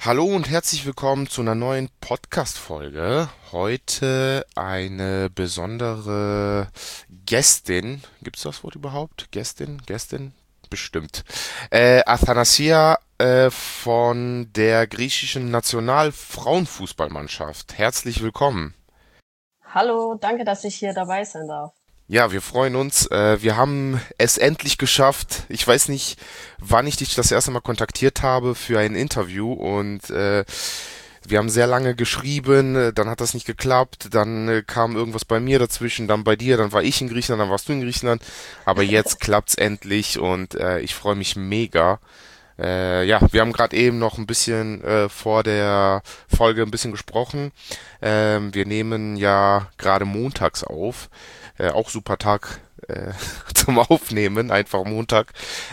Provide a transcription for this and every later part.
Hallo und herzlich willkommen zu einer neuen Podcast-Folge. Heute eine besondere Gästin. Gibt's das Wort überhaupt? Gästin? Gästin? Bestimmt. Athanasia von der griechischen Nationalfrauenfußballmannschaft. Herzlich willkommen. Hallo, danke, dass ich hier dabei sein darf. Ja, wir freuen uns. Wir haben es endlich geschafft. Ich weiß nicht, wann ich dich das erste Mal kontaktiert habe für ein Interview und wir haben sehr lange geschrieben, dann hat das nicht geklappt, dann kam irgendwas bei mir dazwischen, dann bei dir, dann war ich in Griechenland, dann warst du in Griechenland, aber jetzt klappt's endlich und ich freue mich mega. Ja, wir haben gerade eben noch ein bisschen vor der Folge ein bisschen gesprochen. Wir nehmen ja gerade montags auf. Auch super Tag zum Aufnehmen, einfach Montag.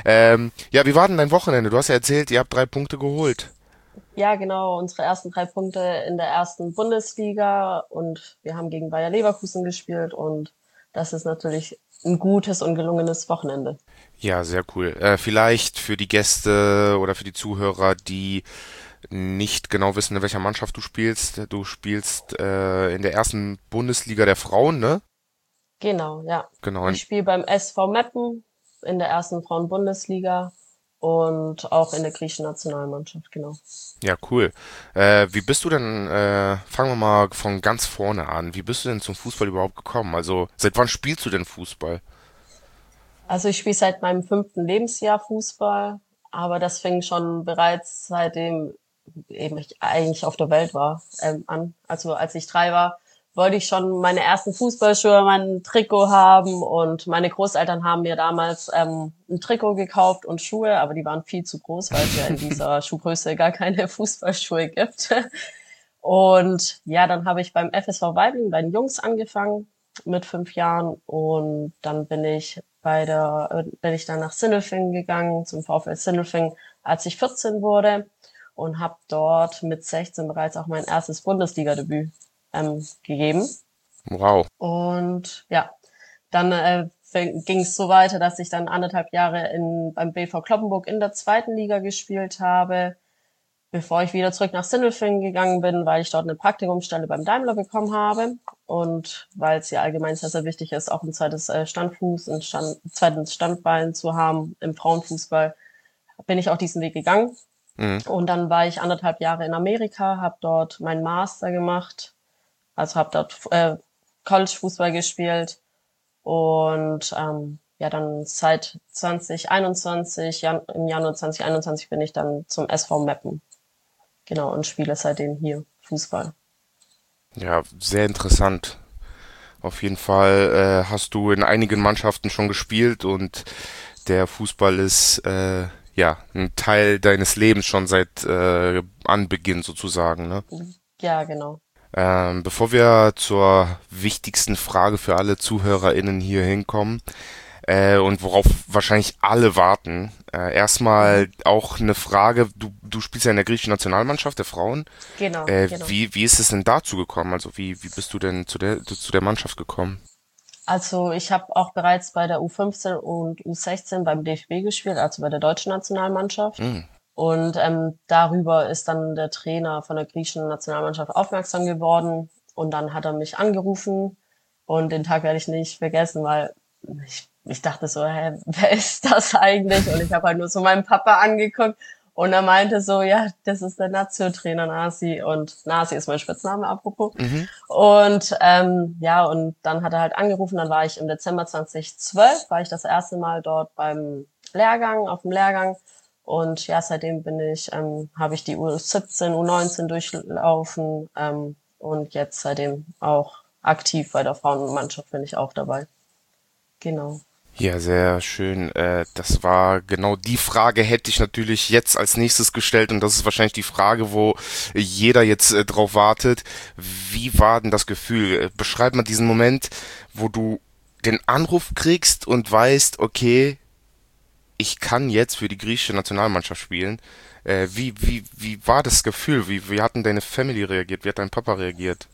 Ja, wie war denn dein Wochenende? Du hast ja erzählt, ihr habt 3 Punkte geholt. Ja, genau, unsere ersten 3 Punkte in der ersten Bundesliga und wir haben gegen Bayer Leverkusen gespielt und das ist natürlich ein gutes und gelungenes Wochenende. Ja, sehr cool. Vielleicht für die Gäste oder für die Zuhörer, die nicht genau wissen, in welcher Mannschaft du spielst. Du spielst in der ersten Bundesliga der Frauen, ne? Genau, ja. Genau. Ich spiele beim SV Meppen in der ersten Frauen-Bundesliga und auch in der griechischen Nationalmannschaft, genau. Ja, cool. Wie bist du denn, fangen wir mal von ganz vorne an. Wie bist du denn zum Fußball überhaupt gekommen? Also, seit wann spielst du denn Fußball? Also ich spiele seit meinem 5. Lebensjahr Fußball, aber das fing schon bereits seitdem eben ich eigentlich auf der Welt war an. Also als ich 3 war, wollte ich schon meine ersten Fußballschuhe, mein Trikot haben und meine Großeltern haben mir damals ein Trikot gekauft und Schuhe, aber die waren viel zu groß, weil es ja in dieser Schuhgröße gar keine Fußballschuhe gibt. Und ja, dann habe ich beim FSV Weibling bei den Jungs angefangen mit 5 Jahren und dann bin ich dann nach Sindelfingen gegangen zum VfL Sindelfingen, als ich 14 wurde und habe dort mit 16 bereits auch mein erstes Bundesliga-Debüt gegeben. Wow. Und ja, dann ging es so weiter, dass ich dann 1,5 Jahre beim BV Kloppenburg in der zweiten Liga gespielt habe, bevor ich wieder zurück nach Sindelfingen gegangen bin, weil ich dort eine Praktikumsstelle beim Daimler bekommen habe und weil es ja allgemein sehr, sehr wichtig ist, auch ein zweites Standfuß, zweites Standbein zu haben im Frauenfußball, bin ich auch diesen Weg gegangen. Mhm. Und dann war ich 1,5 Jahre in Amerika, habe dort meinen Master gemacht, also habe dort College-Fußball gespielt und ja, dann seit 2021, im Januar 2021 bin ich dann zum SV Meppen. Genau, und spiele seitdem hier Fußball. Ja, sehr interessant. Auf jeden Fall hast du in einigen Mannschaften schon gespielt und der Fußball ist ja ein Teil deines Lebens schon seit Anbeginn sozusagen, ne? Ja, genau. Bevor wir zur wichtigsten Frage für alle ZuhörerInnen hier hinkommen, und worauf wahrscheinlich alle warten. Mhm. Erstmal auch eine Frage, du spielst ja in der griechischen Nationalmannschaft der Frauen. Genau, genau. Wie ist es denn dazu gekommen? Also wie bist du denn zu der Mannschaft gekommen? Also ich habe auch bereits bei der U15 und U16 beim DFB gespielt, also bei der deutschen Nationalmannschaft. Hm, Und darüber ist dann der Trainer von der griechischen Nationalmannschaft aufmerksam geworden und dann hat er mich angerufen und den Tag werde ich nicht vergessen, weil ich dachte so, hä, wer ist das eigentlich? Und ich habe halt nur so meinen Papa angeguckt und er meinte so, ja, das ist der Nazio-Trainer Nasi und Nasi ist mein Spitzname, apropos. mhm. Und ja, und dann hat er halt angerufen, dann war ich im Dezember 2012, war ich das erste Mal dort auf dem Lehrgang und ja, seitdem habe ich die U17, U19 durchlaufen und jetzt seitdem auch aktiv bei der Frauenmannschaft bin ich auch dabei. Genau. Ja, sehr schön. Das war genau die Frage, hätte ich natürlich jetzt als nächstes gestellt und das ist wahrscheinlich die Frage, wo jeder jetzt drauf wartet. Wie war denn das Gefühl? Beschreib mal diesen Moment, wo du den Anruf kriegst und weißt, okay, ich kann jetzt für die griechische Nationalmannschaft spielen. Wie war das Gefühl? Wie hat denn deine Family reagiert? Wie hat dein Papa reagiert?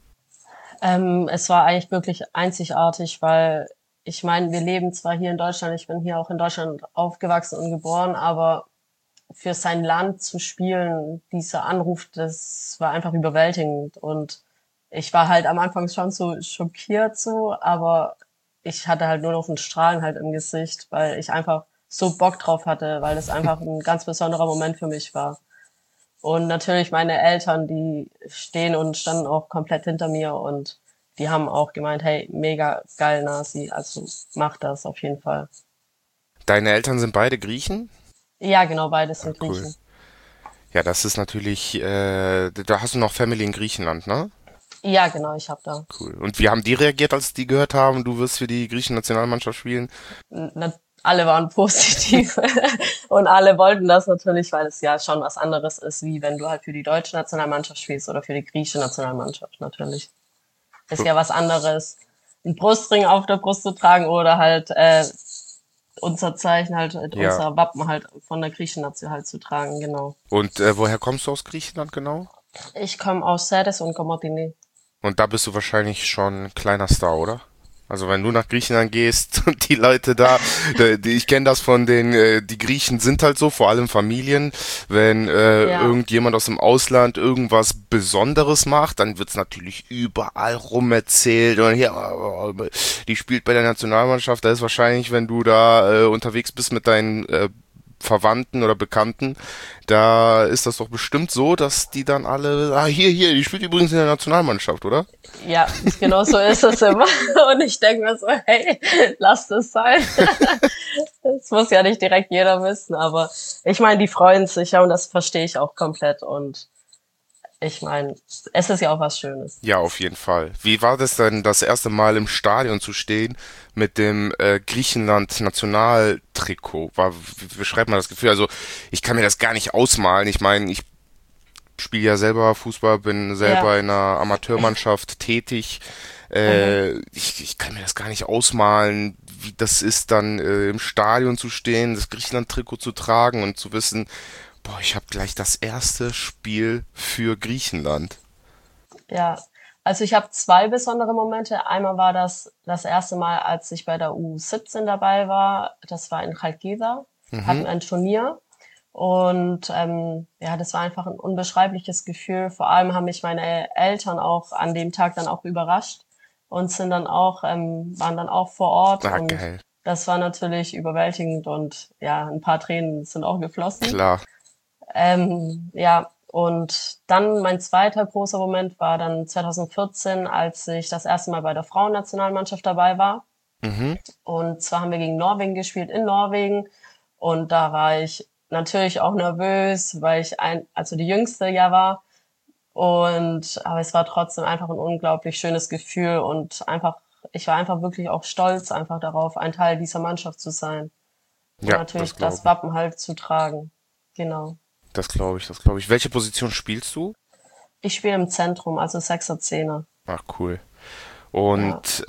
Es war eigentlich wirklich einzigartig, weil ich meine, wir leben zwar hier in Deutschland, ich bin hier auch in Deutschland aufgewachsen und geboren, aber für sein Land zu spielen, dieser Anruf, das war einfach überwältigend. Und ich war halt am Anfang schon so schockiert so, aber ich hatte halt nur noch ein Strahlen halt im Gesicht, weil ich einfach so Bock drauf hatte, weil das einfach ein ganz besonderer Moment für mich war. Und natürlich meine Eltern, die stehen und standen auch komplett hinter mir und die haben auch gemeint, hey, mega geil, Nasi, also mach das auf jeden Fall. Deine Eltern sind beide Griechen? Ja, genau, beides Ah, sind cool. Griechen. Ja, das ist natürlich, da hast du noch Family in Griechenland, ne? Ja, genau, ich habe da. Cool. Und wie haben die reagiert, als die gehört haben, du wirst für die griechische Nationalmannschaft spielen? Alle waren positiv und alle wollten das natürlich, weil es ja schon was anderes ist, wie wenn du halt für die deutsche Nationalmannschaft spielst oder für die griechische Nationalmannschaft natürlich. Ist ja was anderes, einen Brustring auf der Brust zu tragen oder halt unser Zeichen halt, Ja. unser Wappen halt von der griechischen Nation halt zu tragen, genau. Und woher kommst du aus Griechenland genau? Ich komme aus Serres und Komotini. Und da bist du wahrscheinlich schon ein kleiner Star, oder? Also wenn du nach Griechenland gehst und die Leute da, ich kenne das von den, die Griechen sind halt so, vor allem Familien, wenn Ja, irgendjemand aus dem Ausland irgendwas Besonderes macht, dann wird's natürlich überall rumerzählt und hier, die spielt bei der Nationalmannschaft, da ist wahrscheinlich, wenn du da unterwegs bist mit deinen Verwandten oder Bekannten, da ist das doch bestimmt so, dass die dann alle, hier, die spielt übrigens in der Nationalmannschaft, oder? ja, genau so ist es immer. Und ich denke mir so, hey, lass das sein. Das muss ja nicht direkt jeder wissen, aber ich meine, die freuen sich ja und das verstehe ich auch komplett. Und ich meine, es ist ja auch was Schönes. Ja, auf jeden Fall. Wie war das denn, das erste Mal im Stadion zu stehen mit dem Griechenland-Nationaltrikot? Wie beschreibt man das Gefühl? Also, ich kann mir das gar nicht ausmalen. Ich meine, ich spiele ja selber Fußball, bin Ja, selber in einer Amateurmannschaft tätig. mhm. Ich kann mir das gar nicht ausmalen, wie das ist, dann im Stadion zu stehen, das Griechenland-Trikot zu tragen und zu wissen, boah, ich habe gleich das erste Spiel für Griechenland. Ja, also ich habe zwei besondere Momente. Einmal war das erste Mal, als ich bei der U17 dabei war. Das war in Chalkidar, Mhm. hatten ein Turnier. Und ja, das war einfach ein unbeschreibliches Gefühl. Vor allem haben mich meine Eltern auch an dem Tag dann auch überrascht und sind dann auch, waren dann auch vor Ort. Ah, Und geil. das war natürlich überwältigend und ja, ein paar Tränen sind auch geflossen. Klar. Ja, und dann mein zweiter großer Moment war dann 2014, als ich das erste Mal bei der Frauennationalmannschaft dabei war. Mhm. Und zwar haben wir gegen Norwegen gespielt in Norwegen. Und da war ich natürlich auch nervös, weil ich also die jüngste ja war. Aber es war trotzdem einfach ein unglaublich schönes Gefühl und ich war einfach wirklich auch stolz einfach darauf, ein Teil dieser Mannschaft zu sein und Ja, das natürlich das glaube ich. Wappen halt zu tragen. Genau. Das glaube ich, das glaube ich. Welche Position spielst du? Ich spiele im Zentrum, also Sechser, Zehner. Ach, cool. Ja. Und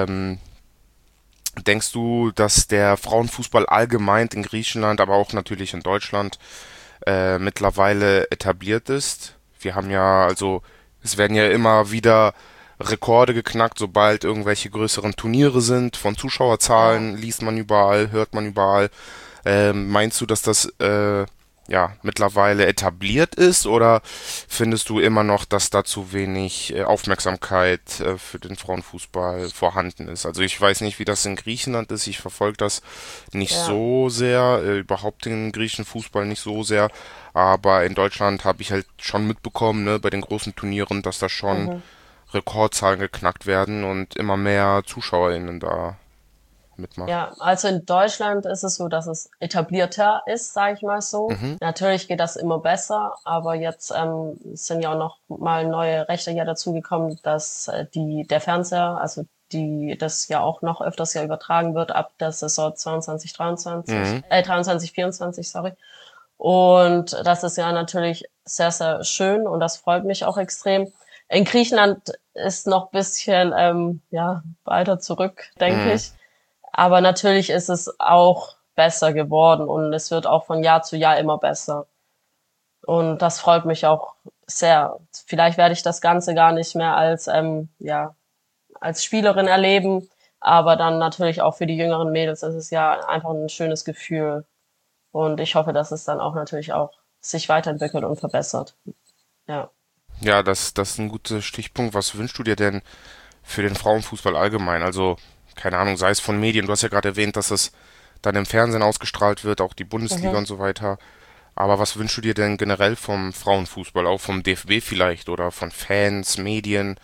denkst du, dass der Frauenfußball allgemein in Griechenland, aber auch natürlich in Deutschland mittlerweile etabliert ist? Wir haben ja, also es werden ja immer wieder Rekorde geknackt, sobald irgendwelche größeren Turniere sind. Von Ja. Zuschauerzahlen liest man überall, hört man überall. Meinst du, dass das ja mittlerweile etabliert ist oder findest du immer noch, dass da zu wenig Aufmerksamkeit für den Frauenfußball vorhanden ist? Also ich weiß nicht, wie das in Griechenland ist. Ich verfolge das nicht Ja. so sehr, überhaupt den griechischen Fußball nicht so sehr. Aber in Deutschland habe ich halt schon mitbekommen, ne, bei den großen Turnieren, dass da schon Mhm. Rekordzahlen geknackt werden und immer mehr ZuschauerInnen da mitmachen. Ja, also in Deutschland ist es so, dass es etablierter ist, sage ich mal so. Mhm. Natürlich geht das immer besser, aber jetzt sind ja auch noch mal neue Rechte ja dazugekommen, dass der Fernseher, also das ja auch noch öfters ja übertragen wird ab der Saison 22, 23, Mhm. 23, 24, sorry. Und das ist ja natürlich sehr, sehr schön und das freut mich auch extrem. In Griechenland ist noch bisschen ja weiter zurück, denke Mhm. ich. Aber natürlich ist es auch besser geworden und es wird auch von Jahr zu Jahr immer besser. Und das freut mich auch sehr. Vielleicht werde ich das Ganze gar nicht mehr ja, als Spielerin erleben, aber dann natürlich auch für die jüngeren Mädels ist es ja einfach ein schönes Gefühl. Und ich hoffe, dass es dann auch natürlich auch sich weiterentwickelt und verbessert. Ja. Ja, das ist ein guter Stichpunkt. Was wünschst du dir denn für den Frauenfußball allgemein? Also, keine Ahnung, sei es von Medien, du hast ja gerade erwähnt, dass es dann im Fernsehen ausgestrahlt wird, auch die Bundesliga Mhm. und so weiter. Aber was wünschst du dir denn generell vom Frauenfußball, auch vom DFB vielleicht oder von Fans, Medien?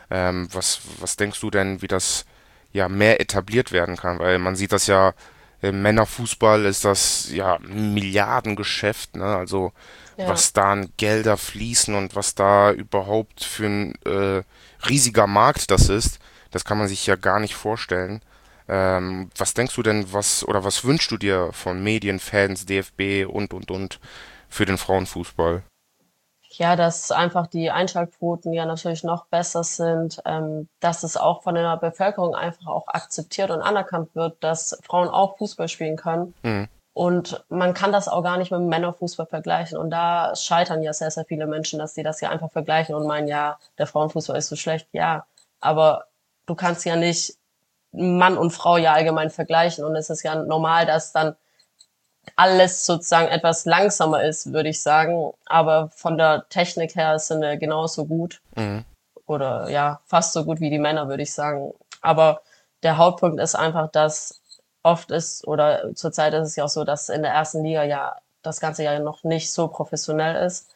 Was denkst du denn, wie das ja mehr etabliert werden kann? Weil man sieht das ja im Männerfußball ist das ja ein Milliardengeschäft, ne? Also Ja. was da an Gelder fließen und was da überhaupt für ein riesiger Markt das ist, das kann man sich ja gar nicht vorstellen. Was denkst du denn, was wünschst du dir von Medien, Fans, DFB und für den Frauenfußball? Ja, dass einfach die Einschaltquoten ja natürlich noch besser sind, dass es auch von der Bevölkerung einfach auch akzeptiert und anerkannt wird, dass Frauen auch Fußball spielen können. Mhm. Und man kann das auch gar nicht mit dem Männerfußball vergleichen. Und da scheitern ja sehr, sehr viele Menschen, dass sie das ja einfach vergleichen und meinen, ja, der Frauenfußball ist so schlecht. Ja, aber du kannst ja nicht Mann und Frau ja allgemein vergleichen. Und es ist ja normal, dass dann alles sozusagen etwas langsamer ist, würde ich sagen. Aber von der Technik her sind wir genauso gut Mhm. oder ja, fast so gut wie die Männer, würde ich sagen. Aber der Hauptpunkt ist einfach, dass oft ist oder zurzeit ist es ja auch so, dass in der ersten Liga ja das Ganze ja noch nicht so professionell ist,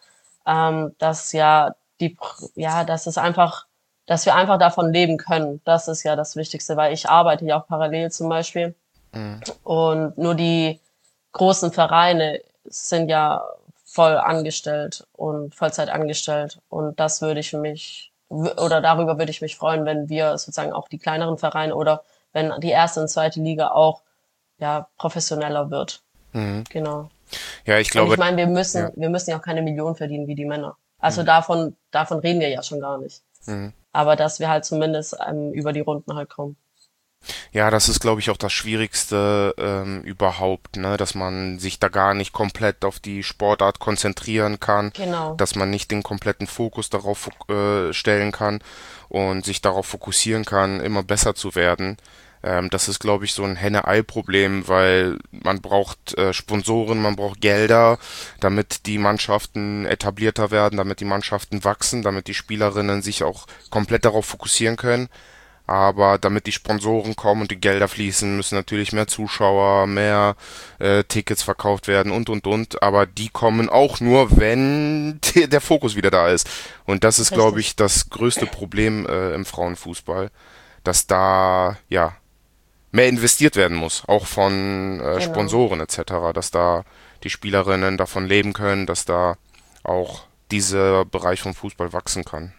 dass ja dass es einfach, dass wir einfach davon leben können. Das ist ja das Wichtigste, weil ich arbeite ja auch parallel zum Beispiel Mhm. und nur die großen Vereine sind ja voll angestellt und Vollzeit angestellt. Und das würde ich mich, oder darüber würde ich mich freuen, wenn wir sozusagen auch die kleineren Vereine oder wenn die erste und zweite Liga auch, ja, professioneller wird. Mhm. Genau. Ja, ich Und ich glaube, meine, ja. wir müssen ja auch keine Millionen verdienen wie die Männer. Also Mhm. davon reden wir ja schon gar nicht. Mhm. Aber dass wir halt zumindest über die Runden halt kommen. Ja, das ist, glaube ich, auch das Schwierigste überhaupt, ne? Dass man sich da gar nicht komplett auf die Sportart konzentrieren kann, Genau. dass man nicht den kompletten Fokus darauf stellen kann und sich darauf fokussieren kann, immer besser zu werden. Das ist, glaube ich, so ein Henne-Ei-Problem, weil man braucht Sponsoren, man braucht Gelder, damit die Mannschaften etablierter werden, damit die Mannschaften wachsen, damit die Spielerinnen sich auch komplett darauf fokussieren können. Aber damit die Sponsoren kommen und die Gelder fließen, müssen natürlich mehr Zuschauer, mehr Tickets verkauft werden und. Aber die kommen auch nur, wenn der Fokus wieder da ist. Und das ist, glaube Richtig. ich, das größte Problem im Frauenfußball, dass da ja mehr investiert werden muss, auch von Genau. Sponsoren etc., dass da die Spielerinnen davon leben können, dass da auch dieser Bereich vom Fußball wachsen kann.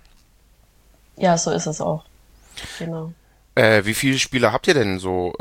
Ja, so ist es auch. Genau. Wie viele Spieler habt ihr denn so?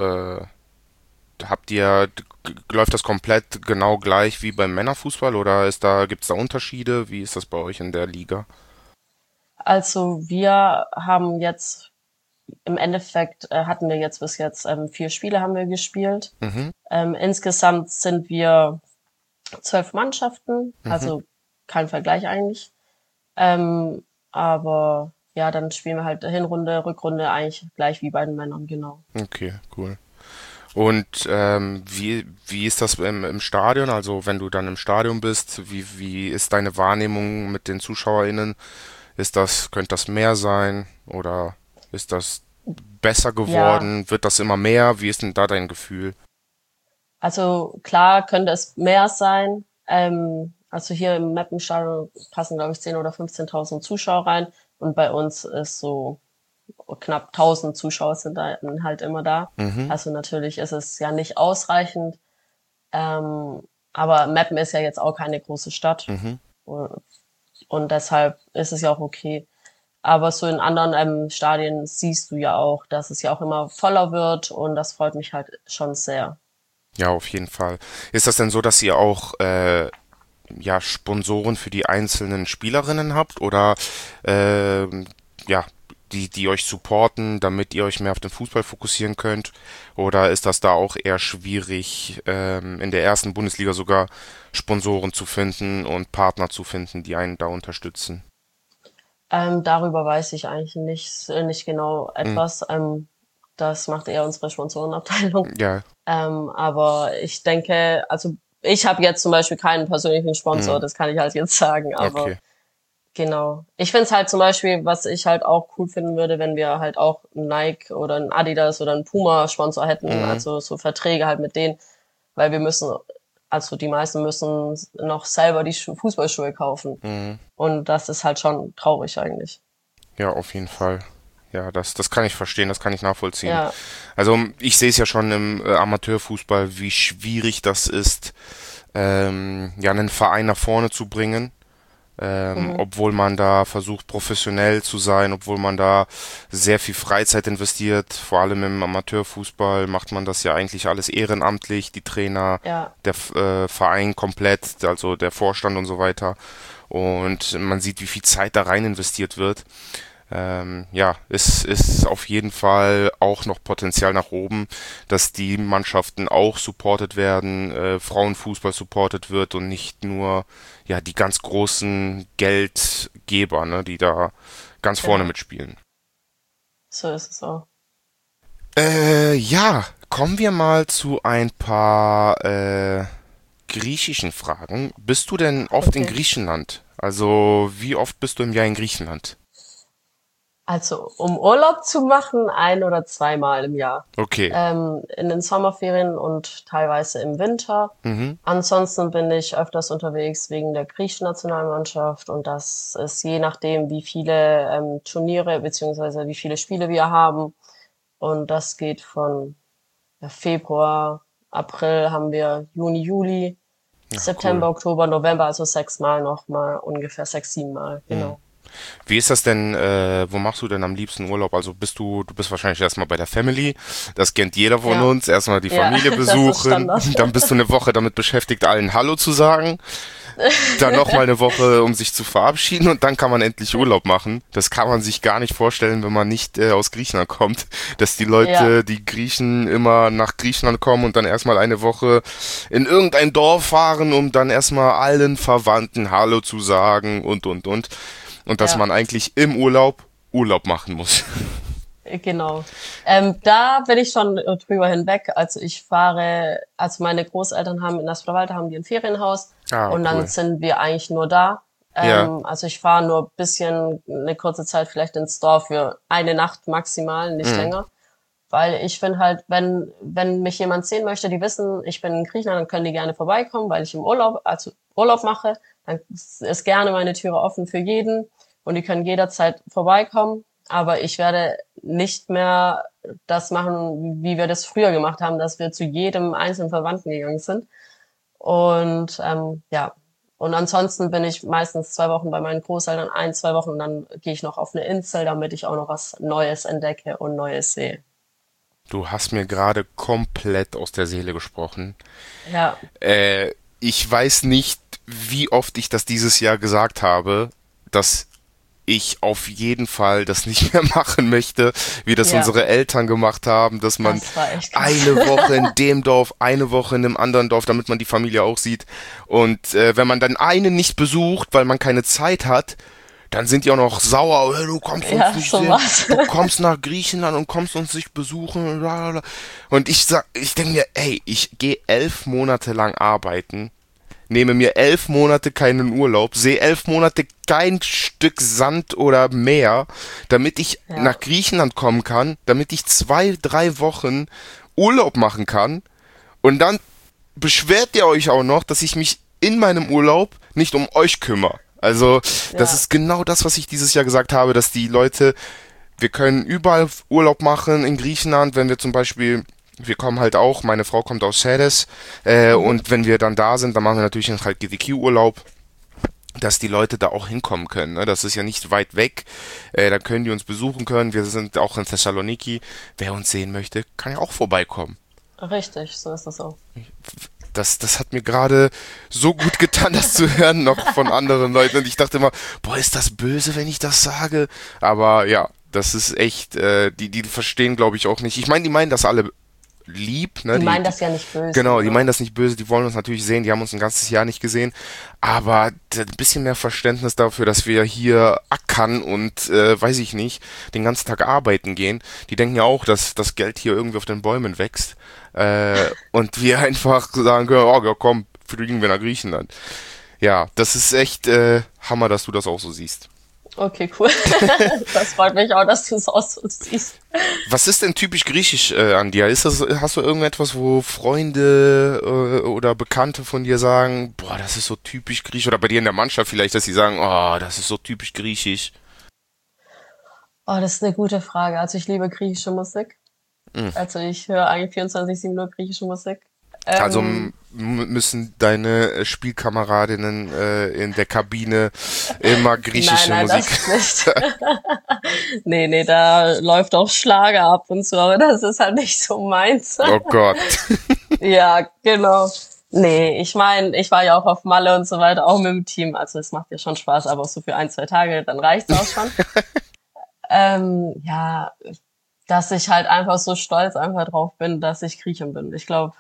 Läuft das komplett genau gleich wie beim Männerfußball oder gibt's da Unterschiede? Wie ist das bei euch in der Liga? Also wir haben jetzt im Endeffekt hatten wir jetzt bis jetzt 4 Spiele haben wir gespielt. Mhm, Insgesamt sind wir 12 Mannschaften, mhm, also kein Vergleich eigentlich. Ähm, aber ja, dann spielen wir halt Hinrunde, Rückrunde eigentlich gleich wie bei den Männern, genau. okay, cool. Und wie ist das im Stadion? Also wenn du dann im Stadion bist, wie ist deine Wahrnehmung mit den ZuschauerInnen? Könnte das mehr sein oder ist das besser Ja, geworden? Wird das immer mehr? Wie ist denn da dein Gefühl? also klar könnte es mehr sein. Also hier im Meppenstadion passen, glaube ich, 10.000 oder 15.000 Zuschauer rein. Und bei uns ist so knapp 1.000 Zuschauer sind da halt immer da. Mhm, Also natürlich ist es ja nicht ausreichend. Aber Meppen ist ja jetzt auch keine große Stadt. mhm. Und deshalb ist es ja auch okay. Aber so in anderen Stadien siehst du ja auch, dass es ja auch immer voller wird. Und das freut mich halt schon sehr. Ja, auf jeden Fall. Ist das denn so, dass ihr auch ja, Sponsoren für die einzelnen Spielerinnen habt oder ja, die euch supporten, damit ihr euch mehr auf den Fußball fokussieren könnt? Oder ist das da auch eher schwierig, in der ersten Bundesliga sogar Sponsoren zu finden und Partner zu finden, die einen da unterstützen? Darüber weiß ich eigentlich nicht genau Hm, etwas. Das macht eher unsere Sponsorenabteilung. ja. Aber ich denke, also ich habe jetzt zum Beispiel keinen persönlichen Sponsor, das kann ich halt jetzt sagen, aber Okay. genau. Ich find's halt zum Beispiel, was ich halt auch cool finden würde, wenn wir halt auch einen Nike oder einen Adidas oder einen Puma-Sponsor hätten, Mhm. also so Verträge halt mit denen, weil wir müssen, also die meisten müssen noch selber die Fußballschuhe kaufen. Mhm. Und das ist halt schon traurig eigentlich. Ja, auf jeden Fall. Ja, das kann ich verstehen, das kann ich nachvollziehen. Ja, Also ich sehe es ja schon im Amateurfußball, wie schwierig das ist, ja, einen Verein nach vorne zu bringen. mhm. Obwohl man da versucht, professionell zu sein, obwohl man da sehr viel Freizeit investiert. Vor allem im Amateurfußball macht man das ja eigentlich alles ehrenamtlich, die Trainer, Ja, der Verein komplett, also der Vorstand und so weiter. Und man sieht, wie viel Zeit da rein investiert wird. Ja, es ist auf jeden Fall auch noch Potenzial nach oben, dass die Mannschaften auch supported werden, Frauenfußball supported wird und nicht nur ja die ganz großen Geldgeber, ne, die da ganz vorne ja, mitspielen. so ist es auch. Ja, kommen wir mal zu ein paar griechischen Fragen. Bist du denn oft in Okay. Griechenland? Also, wie oft bist du im Jahr in Griechenland? Also, um Urlaub zu machen, ein- oder zweimal im Jahr. Okay. In den Sommerferien und teilweise im Winter. Mhm. Ansonsten bin ich öfters unterwegs wegen der griechischen Nationalmannschaft und das ist je nachdem, wie viele Turniere beziehungsweise wie viele Spiele wir haben. Und das geht von Februar, April haben wir Juni, Juli, Ja, cool. September, Oktober, November, also 6 Mal nochmal, ungefähr 6, 7 Mal, Mhm. genau. Wie ist das denn, wo machst du denn am liebsten Urlaub? Also du bist wahrscheinlich erstmal bei der Family, das kennt jeder von Ja, uns, erstmal die ja, Familie das ist besuchen, Standard. dann bist du eine Woche damit beschäftigt, allen Hallo zu sagen, dann nochmal eine Woche, um sich zu verabschieden und dann kann man endlich Urlaub machen. Das kann man sich gar nicht vorstellen, wenn man nicht aus Griechenland kommt, dass die Ja, Leute, die Griechen immer nach Griechenland kommen und dann erstmal eine Woche in irgendein Dorf fahren, um dann erstmal allen Verwandten Hallo zu sagen und. Und dass ja. man eigentlich im Urlaub Urlaub machen muss. Genau. Da bin ich schon drüber hinweg. Also ich fahre, also meine Großeltern haben in Asprovalda haben die ein Ferienhaus Ah, und dann cool. sind wir eigentlich nur da. Ja, Also ich fahre nur ein bisschen, eine kurze Zeit vielleicht ins Dorf für eine Nacht maximal, nicht mm, länger. Weil ich finde halt, wenn mich jemand sehen möchte, die wissen, ich bin in Griechenland, dann können die gerne vorbeikommen, weil ich im Urlaub, also Urlaub mache. Dann ist gerne meine Türe offen für jeden und die können jederzeit vorbeikommen. Aber ich werde nicht mehr das machen, wie wir das früher gemacht haben, dass wir zu jedem einzelnen Verwandten gegangen sind. Und ja, und ansonsten bin ich meistens 2 Wochen bei meinen Großeltern, 1, 2 Wochen, und dann gehe ich noch auf eine Insel, damit ich auch noch was Neues entdecke und Neues sehe. du hast mir gerade komplett aus der Seele gesprochen. Ja, Ich weiß nicht, wie oft ich das dieses Jahr gesagt habe, dass ich auf jeden Fall das nicht mehr machen möchte, wie das ja, unsere Eltern gemacht haben, dass man das war echt krass. eine Woche in dem Dorf, eine Woche in einem anderen Dorf, damit man die Familie auch sieht. Und wenn man dann einen nicht besucht, weil man keine Zeit hat, dann sind die auch noch sauer. Du kommst uns Ja, nicht so sehen. was. Du kommst nach Griechenland und kommst uns nicht besuchen. Blablabla. Und ich denke mir, ey, ich gehe 11 Monate lang arbeiten, nehme mir 11 Monate keinen Urlaub, sehe 11 Monate kein Stück Sand oder Meer, damit ich Ja, nach Griechenland kommen kann, damit ich 2, 3 Wochen Urlaub machen kann. Und dann beschwert ihr euch auch noch, dass ich mich in meinem Urlaub nicht um euch kümmere. Also, das ja, ist genau das, was ich dieses Jahr gesagt habe, dass die Leute, wir können überall Urlaub machen in Griechenland, wenn wir zum Beispiel, wir kommen halt auch, meine Frau kommt aus Serres, mhm, und wenn wir dann da sind, dann machen wir natürlich einen GDQ-Urlaub, dass die Leute da auch hinkommen können. Ne? Das ist ja nicht weit weg. Da können die uns besuchen können. Wir sind auch in Thessaloniki. Wer uns sehen möchte, kann ja auch vorbeikommen. richtig, so ist es auch. Das hat mir gerade so gut getan, das zu hören, noch von anderen Leuten. Und ich dachte immer, boah, ist das böse, wenn ich das sage? Aber ja, das ist echt, die verstehen, glaube ich, auch nicht. Ich meine, die meinen das alle lieb, ne? Die meinen das ja nicht böse, Genau, die meinen genau. das nicht böse, die wollen uns natürlich sehen, die haben uns ein ganzes Jahr nicht gesehen, aber ein bisschen mehr Verständnis dafür, dass wir hier ackern und, weiß ich nicht, den ganzen Tag arbeiten gehen. Die denken ja auch, dass das Geld hier irgendwie auf den Bäumen wächst, und wir einfach sagen können, oh ja komm, fliegen wir nach Griechenland. Ja, das ist echt Hammer, dass du das auch so siehst. Okay, cool. Das freut mich auch, dass du es auch so siehst. Was ist denn typisch griechisch an dir? Hast du irgendetwas, wo Freunde oder Bekannte von dir sagen, boah, das ist so typisch griechisch? Oder bei dir in der Mannschaft vielleicht, dass sie sagen, oh, das ist so typisch griechisch. Oh, das ist eine gute Frage. Also ich liebe griechische Musik. Hm. Also ich höre eigentlich 24/7 nur griechische Musik. Also Ähm, müssen deine Spielkameradinnen in der Kabine immer nein, griechische nein, Musik. das nicht. Nee, nee, da läuft auch Schlager ab und so, aber das ist halt nicht so meins. Oh Gott. Ja, genau. Nee, ich meine, ich war ja auch auf Malle und so weiter, auch mit dem Team. Also es macht ja schon Spaß, aber auch so für ein, zwei Tage, dann reicht's auch schon. Ja, dass ich halt einfach so stolz einfach drauf bin, dass ich Griechin bin. Ich glaube,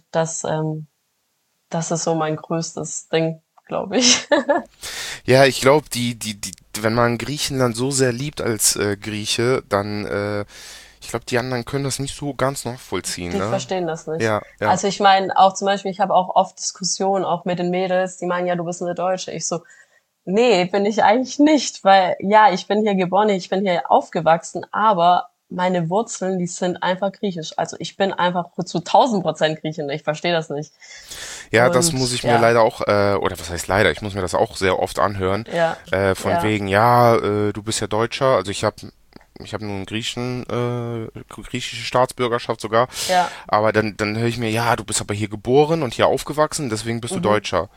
das ist so mein größtes Ding, glaube ich. Ja, ich glaube, wenn man Griechenland so sehr liebt als Grieche, dann, ich glaube, die anderen können das nicht so ganz nachvollziehen, Die ne? verstehen das nicht. Ja, ja. Also ich meine, auch zum Beispiel, ich habe auch oft Diskussionen, auch mit den Mädels, die meinen, ja, du bist eine Deutsche. Ich so, nee, bin ich eigentlich nicht, weil ja, ich bin hier geboren, ich bin hier aufgewachsen, aber meine Wurzeln, die sind einfach griechisch. Also ich bin einfach zu 1000% Griechin. Ich verstehe das nicht. Ja, das muss Und ich mir ja, leider auch, oder was heißt leider, ich muss mir das auch sehr oft anhören, ja, von ja, wegen, ja, du bist ja Deutscher, also ich habe nur einen griechische Staatsbürgerschaft sogar, ja, aber dann höre ich mir, ja, du bist aber hier geboren und hier aufgewachsen, deswegen bist du mhm, Deutscher.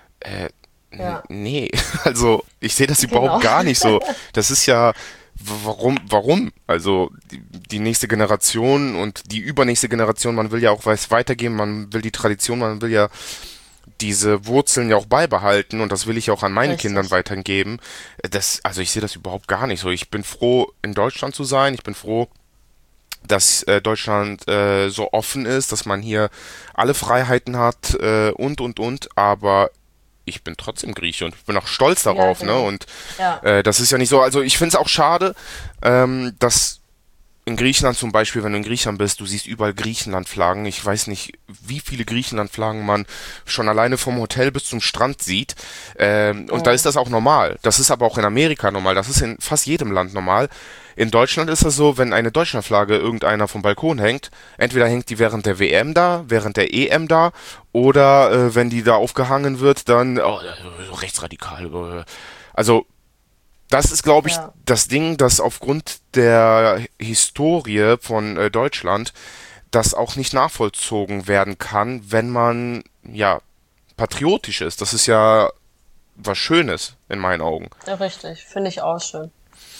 ja, Nee, also ich sehe das genau. überhaupt gar nicht so. Das ist ja, warum? Also die nächste Generation und die übernächste Generation, man will ja auch was weitergeben, man will die Tradition, man will ja diese Wurzeln ja auch beibehalten und das will ich auch an meinen Kindern Richtig. weitergeben. Also ich sehe das überhaupt gar nicht so. Ich bin froh, in Deutschland zu sein. Ich bin froh, dass Deutschland so offen ist, dass man hier alle Freiheiten hat und, aber ich bin trotzdem Grieche und ich bin auch stolz Ja, darauf, ne? genau. Und Ja, das ist ja nicht so, also ich finde es auch schade, dass in Griechenland zum Beispiel, wenn du in Griechenland bist, du siehst überall Griechenland-Flaggen. Ich weiß nicht, wie viele Griechenland-Flaggen man schon alleine vom Hotel bis zum Strand sieht. Und da ist mm, das auch normal. Das ist aber auch in Amerika normal. Das ist in fast jedem Land normal. In Deutschland ist das so, wenn eine Deutschlandflagge irgendeiner vom Balkon hängt, entweder hängt die während der WM da, während der EM da, oder wenn die da aufgehangen wird, dann so rechtsradikal. Also das ist, glaube ich, ja, das Ding, dass aufgrund der Historie von Deutschland das auch nicht nachvollzogen werden kann, wenn man ja patriotisch ist. Das ist ja was Schönes in meinen Augen. ja, richtig. Finde ich auch schön.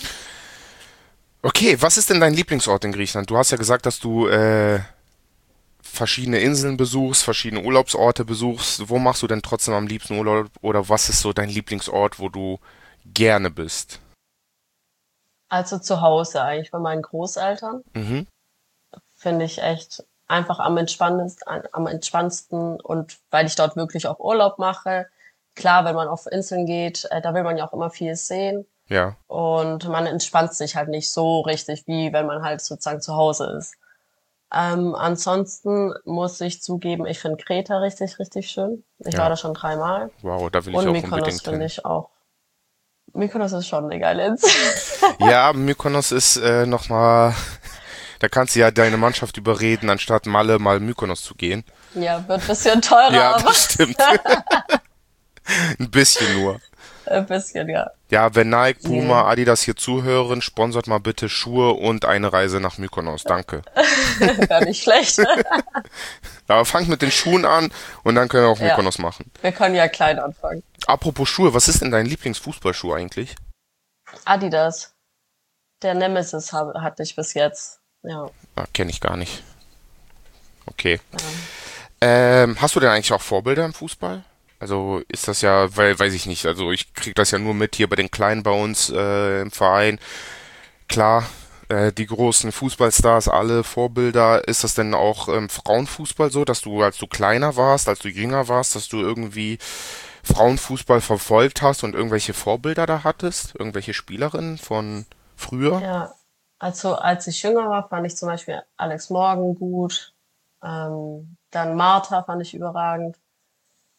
Okay, was ist denn dein Lieblingsort in Griechenland? Du hast ja gesagt, dass du verschiedene Inseln besuchst, verschiedene Urlaubsorte besuchst. Wo machst du denn trotzdem am liebsten Urlaub oder was ist so dein Lieblingsort, wo du gerne bist? Also zu Hause eigentlich bei meinen Großeltern. Mhm. Finde ich echt einfach am entspannendsten und weil ich dort wirklich auch Urlaub mache. Klar, wenn man auf Inseln geht, da will man ja auch immer viel sehen Ja. und man entspannt sich halt nicht so richtig, wie wenn man halt sozusagen zu Hause ist. Ansonsten muss ich zugeben, ich finde Kreta richtig, richtig schön. Ich war Ja. da schon 3-mal. Wow, da will ich Und auch Mykonos unbedingt finde hin. ich auch. Mykonos ist schon eine geile Insel. Ja, Mykonos ist nochmal, da kannst du ja deine Mannschaft überreden, anstatt Malle mal Mykonos zu gehen. Ja, wird ein bisschen teurer, Ja, aber das stimmt. Ein bisschen nur. ein bisschen, ja. Ja, wenn Nike, Puma, Nee, Adidas hier zuhören, sponsert mal bitte Schuhe und eine Reise nach Mykonos. Danke. gar nicht schlecht. Aber fangt mit den Schuhen an und dann können wir auch Ja, Mykonos machen. wir können ja klein anfangen. Apropos Schuhe, was ist denn dein Lieblingsfußballschuh eigentlich? Adidas, der Nemesis hatte ich bis jetzt. Ja, Ah, kenne ich gar nicht. Okay. ja. Hast du denn eigentlich auch Vorbilder im Fußball? Also ist das ja, weil, weiß ich nicht, also ich krieg das ja nur mit hier bei den Kleinen bei uns im Verein. Klar, die großen Fußballstars, alle Vorbilder. Ist das denn auch im Frauenfußball so, dass du, als du kleiner warst, als du jünger warst, dass du irgendwie Frauenfußball verfolgt hast und irgendwelche Vorbilder da hattest? Irgendwelche Spielerinnen von früher? Ja, also als ich jünger war, fand ich zum Beispiel Alex Morgan gut. Dann Martha fand ich überragend.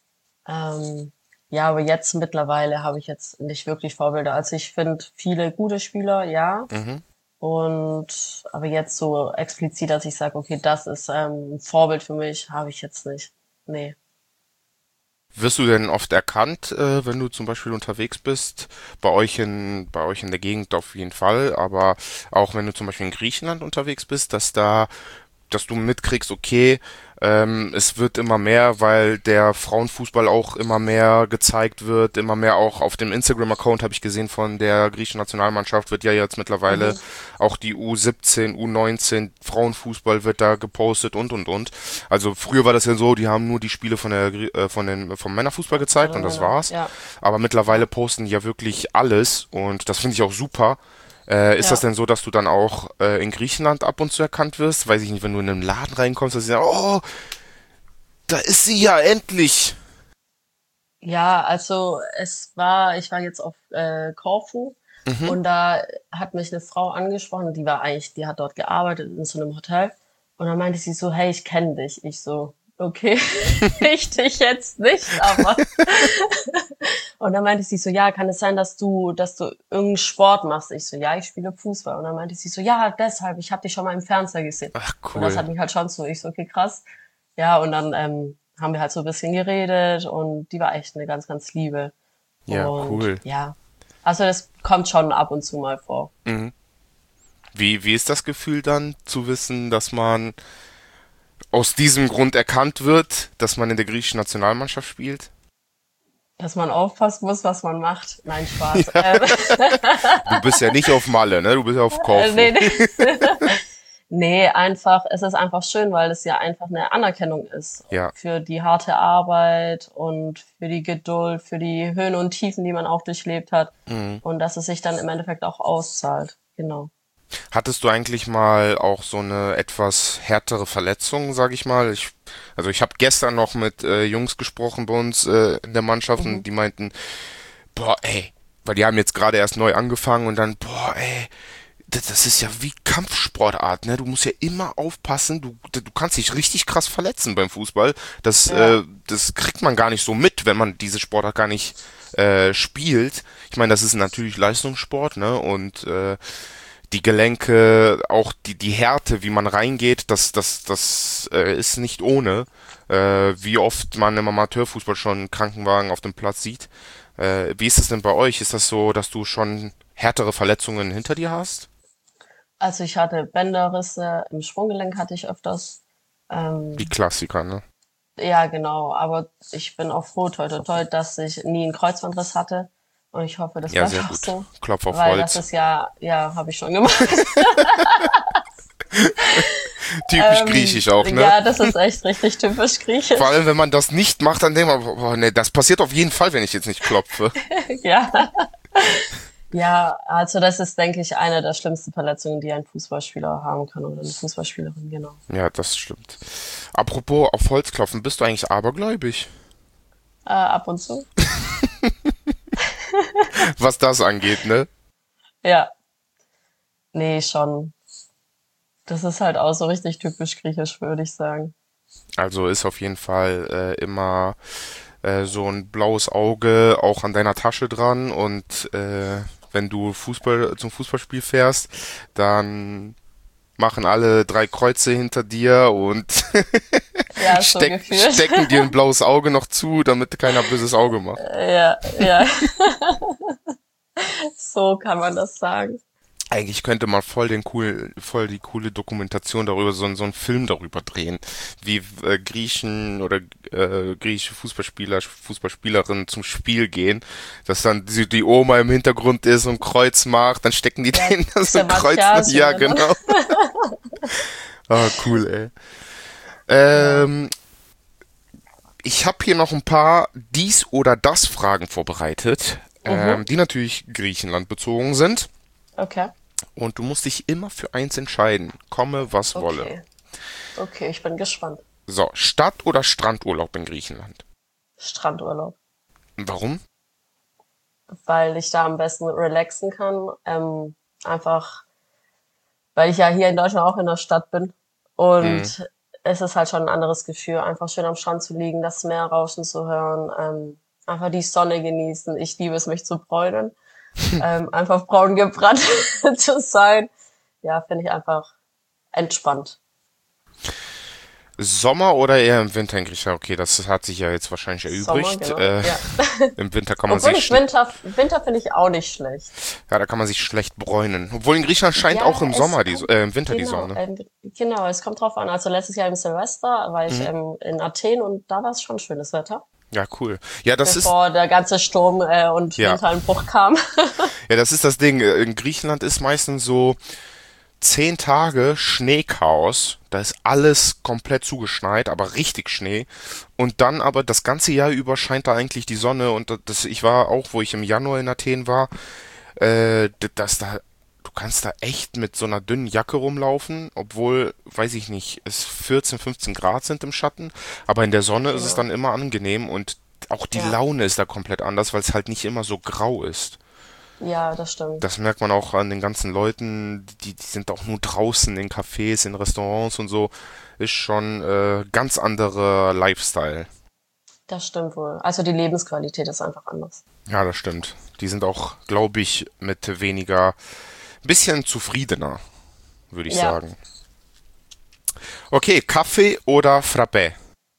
Ähm, ja, aber jetzt mittlerweile habe ich jetzt nicht wirklich Vorbilder. Also ich finde viele gute Spieler, ja. Mhm. Aber jetzt so explizit, dass ich sage, okay, das ist ein Vorbild für mich, habe ich jetzt nicht. Nee. Wirst du denn oft erkannt, wenn du zum Beispiel unterwegs bist? Bei euch in der Gegend auf jeden Fall, aber auch wenn du zum Beispiel in Griechenland unterwegs bist, dass du mitkriegst, okay, es wird immer mehr, weil der Frauenfußball auch immer mehr gezeigt wird, immer mehr auch auf dem Instagram-Account habe ich gesehen von der griechischen Nationalmannschaft wird ja jetzt mittlerweile Mhm. auch die U17, U19 Frauenfußball wird da gepostet und. Also früher war das ja so, die haben nur die Spiele vom Männerfußball Von gezeigt und den das Männern. war's. Ja, Aber mittlerweile ja, posten die ja wirklich alles und das finde ich auch super. Ist das ja. denn so, dass du dann auch in Griechenland ab und zu erkannt wirst? Weiß ich nicht, wenn du in einen Laden reinkommst, dass sie sagen, oh, da ist sie ja endlich. Ja, also ich war jetzt auf Korfu Mhm. und da hat mich eine Frau angesprochen, die hat dort gearbeitet in so einem Hotel und dann meinte sie so, hey, ich kenne dich. Ich so, okay, ich dich jetzt nicht, aber und dann meinte sie so, ja, kann es sein, dass du irgendeinen Sport machst? Ich so, ja, ich spiele Fußball. Und dann meinte sie so, ja, deshalb, ich habe dich schon mal im Fernseher gesehen. Ach, Und das cool. hat mich halt schon so, ich so, okay, krass. Ja, und dann haben wir halt so ein bisschen geredet und die war echt eine ganz, ganz liebe. Ja, Und cool. ja, also das kommt schon ab und zu mal vor. Mhm. Wie ist das Gefühl dann, zu wissen, dass man aus diesem Grund erkannt wird, dass man in der griechischen Nationalmannschaft spielt? Dass man aufpassen muss, was man macht. Nein, Spaß. Du bist ja nicht auf Malle, ne? Du bist ja auf Korfu. Nee, nee. Nee, einfach, es ist einfach schön, weil es ja einfach eine Anerkennung ist Ja. für die harte Arbeit und für die Geduld, für die Höhen und Tiefen, die man auch durchlebt hat. Mhm. Und dass es sich dann im Endeffekt auch auszahlt. Genau. Hattest du eigentlich mal auch so eine etwas härtere Verletzung, sag ich mal? Also ich habe gestern noch mit Jungs gesprochen bei uns in der Mannschaft und Mhm. die meinten, boah, ey, weil die haben jetzt gerade erst neu angefangen und dann, boah, ey, das ist ja wie Kampfsportart, ne? Du musst ja immer aufpassen, du kannst dich richtig krass verletzen beim Fußball. Ja, Das kriegt man gar nicht so mit, wenn man diese Sportart gar nicht spielt. Ich meine, das ist natürlich Leistungssport, ne? Und die Gelenke, auch die Härte, wie man reingeht, das ist nicht ohne. Wie oft man im Amateurfußball schon einen Krankenwagen auf dem Platz sieht. Wie ist es denn bei euch? Ist das so, dass du schon härtere Verletzungen hinter dir hast? also ich hatte Bänderrisse, im Sprunggelenk hatte ich öfters. Die Ähm, Klassiker, ne? ja, genau. Aber ich bin auch froh, toi, toi, toi, dass ich nie einen Kreuzbandriss hatte. Und ich hoffe, das Ja, bleibt sehr auch gut. so. Klopf auf Weil das Holz. ist ja, habe ich schon gemacht. Typisch griechisch auch, ne? Ja, das ist echt richtig typisch Vor griechisch. allem, wenn man das nicht macht, dann denkt man, boah, ne, das passiert auf jeden Fall, wenn ich jetzt nicht klopfe. Ja. Ja, also das ist, denke ich, eine der schlimmsten Verletzungen, die ein Fußballspieler haben kann oder eine Fußballspielerin, genau. Ja, das stimmt. Apropos auf Holz klopfen, bist du eigentlich abergläubig? Ab und zu. Was das angeht, ne? Ja, nee, schon. Das ist halt auch so richtig typisch griechisch, würde ich sagen. Also ist auf jeden Fall immer so ein blaues Auge auch an deiner Tasche dran und wenn du zum Fußballspiel fährst, dann machen alle drei Kreuze hinter dir und Ja, so gefühlt. stecken dir ein blaues Auge noch zu, damit keiner böses Auge macht. Ja, ja, so kann man das sagen. Eigentlich könnte man voll die coole Dokumentation darüber, so einen Film darüber drehen, wie Griechen oder griechische Fußballspielerinnen zum Spiel gehen, dass dann die Oma im Hintergrund ist und Kreuz macht, dann stecken die Ja, denen das so ein Kreuz. Sematiage, Ja, genau. genau. Ah, cool, ey. Ja. Ähm, Ich habe hier noch ein paar dies oder das Fragen vorbereitet, Mhm. die natürlich Griechenland bezogen sind. Okay. Und du musst dich immer für eins entscheiden, komme was wolle. Okay. Okay, ich bin gespannt. So, Stadt- oder Strandurlaub in Griechenland? Strandurlaub. Warum? Weil ich da am besten relaxen kann. Einfach, weil ich ja hier in Deutschland auch in der Stadt bin. Hm, Und es ist halt schon ein anderes Gefühl, einfach schön am Strand zu liegen, das Meer rauschen zu hören, einfach die Sonne genießen. Ich liebe es, mich zu bräunen, einfach braun gebrannt zu sein. Ja, finde ich einfach entspannt. Sommer oder eher im Winter in Griechenland? Okay, das hat sich ja jetzt wahrscheinlich Sommer, erübrigt. genau, ja. Im Winter kann man Obwohl sich, ich Winter finde ich auch nicht schlecht. ja, da kann man sich schlecht bräunen. Obwohl in Griechenland scheint auch Ja, im es Sommer kommt, im Winter die genau, Sonne. genau, es kommt drauf an. Also letztes Jahr im Silvester war ich Mhm. in Athen und da war es schon schönes Wetter, Ja, cool. Ja, das ist, bevor der ganze Sturm und ja, Wintereinbruch kam. ja, das ist das Ding. In Griechenland ist meistens so 10 Tage Schneechaos. Da ist alles komplett zugeschneit, aber richtig Schnee. Und dann aber das ganze Jahr über scheint da eigentlich die Sonne. Und ich war auch, wo ich im Januar in Athen war, dass da, du kannst da echt mit so einer dünnen Jacke rumlaufen, obwohl, weiß ich nicht, es 14, 15 Grad sind im Schatten. Aber in der Sonne ist es Genau. dann immer angenehm und auch die Ja, Laune ist da komplett anders, weil es halt nicht immer so grau ist. ja, das stimmt. Das merkt man auch an den ganzen Leuten, die sind auch nur draußen in Cafés, in Restaurants und so. Ist schon ganz anderer Lifestyle. Das stimmt wohl. Also die Lebensqualität ist einfach anders. Ja, das stimmt. Die sind auch, glaube ich, mit weniger, ein bisschen zufriedener, würde ich Ja, sagen. Okay, Kaffee oder Frappé?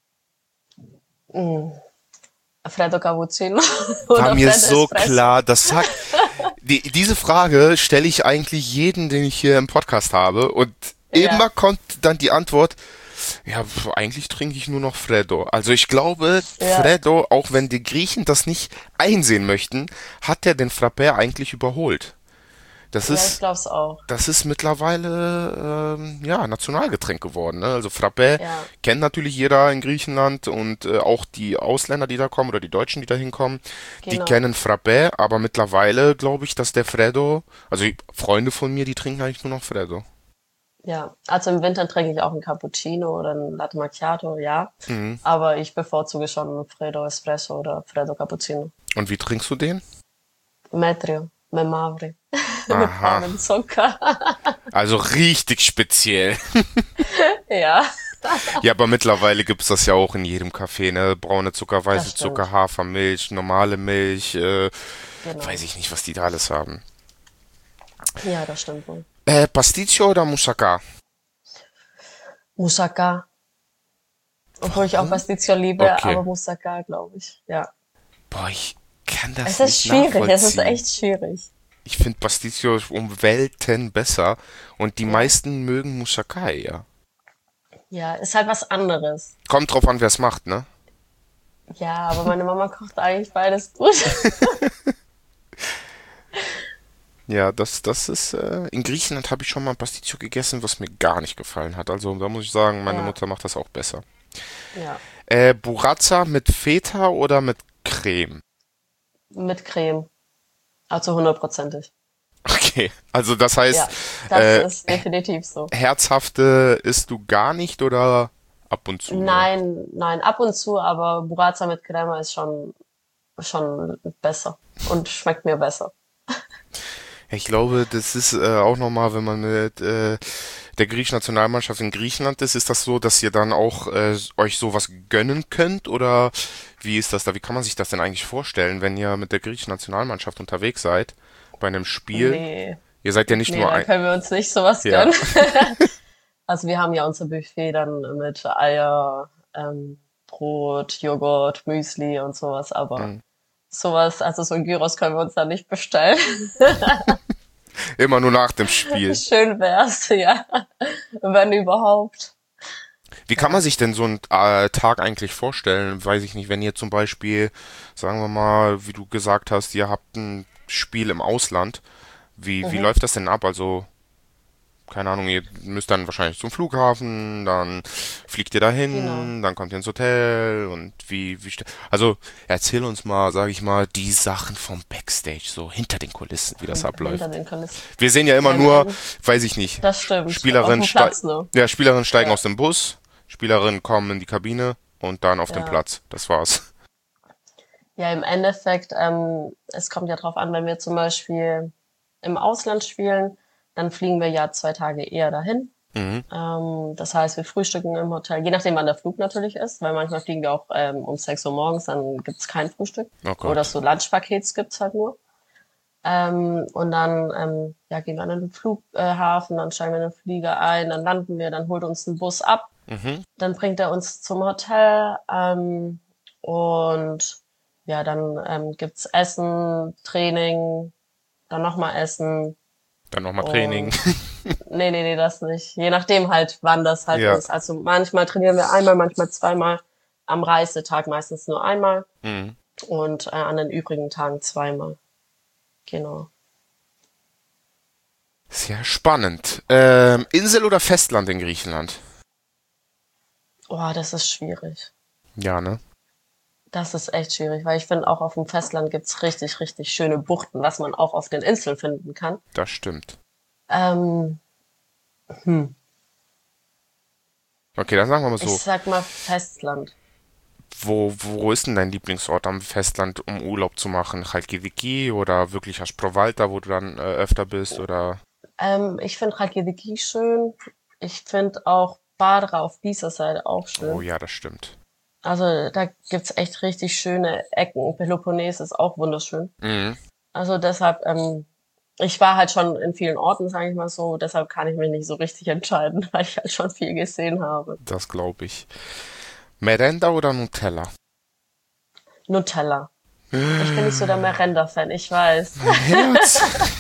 mm. Freddo Cappuccino War oder mir Freddo so Espresso. klar, diese Frage stelle ich eigentlich jeden, den ich hier im Podcast habe und immer Ja, kommt dann die Antwort, ja, eigentlich trinke ich nur noch Freddo. Also ich glaube, ja, Freddo, auch wenn die Griechen das nicht einsehen möchten, hat er den Frappé eigentlich überholt. Das ja, ich ist, glaube es auch. das ist mittlerweile ja Nationalgetränk geworden. Ne? Also Frappé Ja, kennt natürlich jeder in Griechenland und auch die Ausländer, die da kommen oder die Deutschen, die da hinkommen, die genau. kennen Frappé, aber mittlerweile glaube ich, dass der Freddo, also Freunde von mir, die trinken eigentlich nur noch Freddo. Ja, also im Winter trinke ich auch einen Cappuccino oder einen Latte Macchiato, ja. Mhm. Aber ich bevorzuge schon einen Freddo Espresso oder Freddo Cappuccino. Und wie trinkst du den? Metrio, mit Mavri, mit Aha, braunem Zucker. also richtig speziell. Ja, Ja, aber mittlerweile gibt's das ja auch in jedem Café, ne? Braune Zucker, das weiße Zucker, stimmt. Hafermilch, normale Milch, weiß Genau. ich nicht, was die da alles haben. Ja, das stimmt wohl. Pasticcio oder Moussaka? Moussaka. Obwohl ich auch Warum? Pasticcio liebe, Okay. aber Moussaka, glaube ich. Ja. Boah, ich kann Es das ist nicht schwierig, es ist nachvollziehen. echt schwierig. Ich finde Pasticcio um Welten besser und die Ja. meisten mögen Moussaka eher. Ja, ist halt was anderes. Kommt drauf an, wer es macht, ne? Ja, aber meine Mama kocht eigentlich beides gut. Ja, das ist, in Griechenland habe ich schon mal ein Pasticcio gegessen, was mir gar nicht gefallen hat. Also da muss ich sagen, meine Ja, Mutter macht das auch besser. ja. Burrata mit Feta oder mit Creme? Mit Creme. Also hundertprozentig. Okay, also das heißt, Ja, das ist definitiv so. herzhafte isst du gar nicht oder ab und zu nur? Nein, nein, ab und zu, aber Burrata mit Crema ist schon besser und schmeckt mir besser. Ich glaube, das ist auch nochmal, wenn man mit der griechischen Nationalmannschaft in Griechenland ist das so, dass ihr dann auch euch sowas gönnen könnt? Oder wie ist das da? Wie kann man sich das denn eigentlich vorstellen, wenn ihr mit der griechischen Nationalmannschaft unterwegs seid bei einem Spiel? Nee, Ihr seid ja nicht nee, nur da ein... können wir uns nicht sowas Ja. gönnen. Also wir haben ja unser Buffet dann mit Eier, Brot, Joghurt, Müsli und sowas, aber Hm. sowas, also so ein Gyros können wir uns da nicht bestellen. Immer nur nach dem Spiel. Schön wär's, ja, wenn überhaupt. Wie kann man Ja. sich denn so einen Tag eigentlich vorstellen? Weiß ich nicht, wenn ihr zum Beispiel, sagen wir mal, wie du gesagt hast, ihr habt ein Spiel im Ausland. Wie Mhm, läuft das denn ab? Also, keine Ahnung, ihr müsst dann wahrscheinlich zum Flughafen, dann fliegt ihr genau. dahin, dann kommt ihr ins Hotel und also erzähl uns mal, sag ich mal, die Sachen vom Backstage, so hinter den Kulissen, wie das Hinter abläuft. den Kulissen. Wir sehen ja immer Ja, im nur, End, weiß ich nicht, das stimmt. Auf Spielerinnen dem ste Platz nur. ja, Spielerinnen steigen Ja, aus dem Bus, Spielerinnen kommen in die Kabine und dann auf den ja. Platz. Das war's. Ja, im Endeffekt, es kommt ja drauf an, wenn wir zum Beispiel im Ausland spielen, dann fliegen wir ja 2 Tage eher dahin. Mhm. Das heißt, wir frühstücken im Hotel, je nachdem wann der Flug natürlich ist, weil manchmal fliegen wir auch um 6 Uhr morgens, dann gibt's kein Frühstück. Oh Oder Gott. so Lunchpakets gibt's halt nur. Und dann ja, gehen wir an den Flughafen, dann steigen wir in den Flieger ein, dann landen wir, dann holt uns ein Bus ab, Mhm. dann bringt er uns zum Hotel und ja, dann gibt's Essen, Training, dann nochmal Essen Dann nochmal Training. und nee, das nicht. Je nachdem halt, wann das halt Ja. ist. Also manchmal trainieren wir einmal, manchmal zweimal, am Reisetag meistens nur einmal Mhm. und an den übrigen Tagen zweimal. Genau. Sehr spannend. Insel oder Festland in Griechenland? Oh, das ist schwierig. Ja, ne? Das ist echt schwierig, weil ich finde, auch auf dem Festland gibt's richtig, richtig schöne Buchten, was man auch auf den Inseln finden kann. Das stimmt. Ähm, Okay, dann sagen wir mal Ich so. sag mal Festland. Wo ist denn dein Lieblingsort am Festland, um Urlaub zu machen? Chalkidiki oder wirklich Aspro-Valta, wo du dann öfter bist? Oder? Ich finde Reykjavik schön. Ich finde auch Badra auf dieser Seite auch Oh schön. ja, das stimmt. Also da gibt's echt richtig schöne Ecken. Peloponnes ist auch wunderschön. Mhm, Also deshalb, ich war halt schon in vielen Orten, sage ich mal so. Deshalb kann ich mich nicht so richtig entscheiden, weil ich halt schon viel gesehen habe. das glaube ich. Merenda oder Nutella? Nutella. Ich bin nicht so der Merenda-Fan, ich weiß. Mein Herz.